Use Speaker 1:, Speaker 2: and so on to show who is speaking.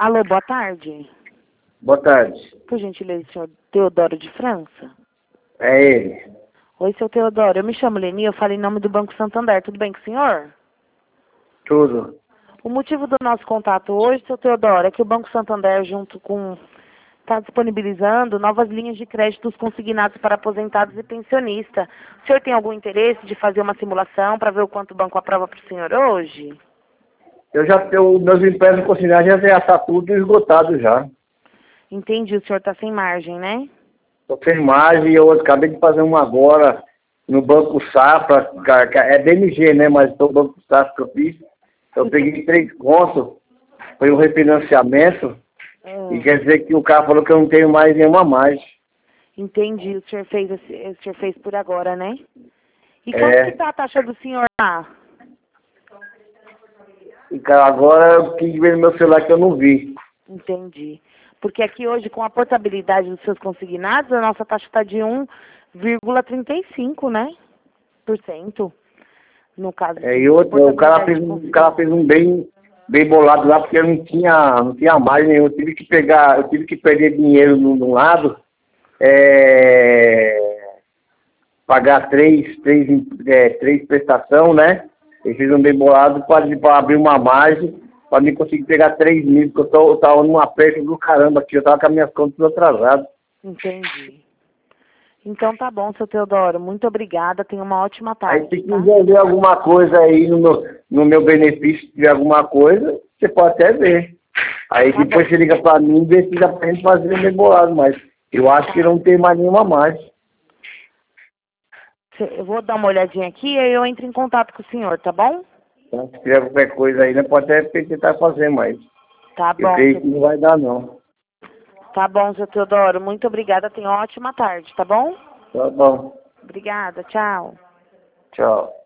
Speaker 1: Alô, boa tarde.
Speaker 2: Boa tarde.
Speaker 1: Por gentileza, senhor Teodoro de França?
Speaker 2: É ele.
Speaker 1: Oi, seu Teodoro. Eu me chamo Leni, eu falo em nome do Banco Santander. Tudo bem com o senhor?
Speaker 2: Tudo.
Speaker 1: O motivo do nosso contato hoje, seu Teodoro, é que o Banco Santander, está disponibilizando novas linhas de créditos consignados para aposentados e pensionistas. O senhor tem algum interesse de fazer uma simulação para ver o quanto o banco aprova para o senhor hoje?
Speaker 2: Meus empréstimos consignados já está tudo esgotado já.
Speaker 1: Entendi, o senhor está sem margem, né?
Speaker 2: Estou sem margem e eu acabei de fazer uma agora no Banco Safra, é BMG, né? Mas o Banco Safra que eu fiz, eu peguei 3 contos, foi um refinanciamento, e quer dizer que o cara falou que eu não tenho mais nenhuma margem.
Speaker 1: Entendi, o senhor fez por agora, né? E quanto que está a taxa do senhor lá?
Speaker 2: E cara, agora eu quis ver no meu celular que eu não vi.
Speaker 1: Entendi. Porque aqui hoje, com a portabilidade dos seus consignados, a nossa taxa está de 1,35, né? Por cento. No caso
Speaker 2: E outro, o cara fez um bem bolado lá, porque eu não tinha margem nenhuma. Eu tive que perder dinheiro num lado, pagar três prestações, né? Ele fez um bem bolado para abrir uma margem, para mim conseguir pegar 3 mil, porque eu tava num aperto do caramba aqui, eu tava com as minhas contas tudo atrasadas.
Speaker 1: Entendi. Então tá bom, seu Teodoro. Muito obrigada. Tenha uma ótima tarde.
Speaker 2: Aí se quiser ver alguma coisa aí no meu benefício, se tiver alguma coisa, você pode até ver. Aí depois você liga para mim e vê se dá pra gente fazer um bem bolado, mas eu acho que não tem mais nenhuma margem.
Speaker 1: Eu vou dar uma olhadinha aqui e aí eu entro em contato com o senhor, tá bom?
Speaker 2: Então, se tiver qualquer coisa aí, né, pode até tentar fazer, mas
Speaker 1: Tá bom.
Speaker 2: eu creio que não vai dar, não.
Speaker 1: Tá bom, seu Teodoro. Muito obrigada. Tenha uma ótima tarde, tá bom?
Speaker 2: Tá bom.
Speaker 1: Obrigada. Tchau.
Speaker 2: Tchau.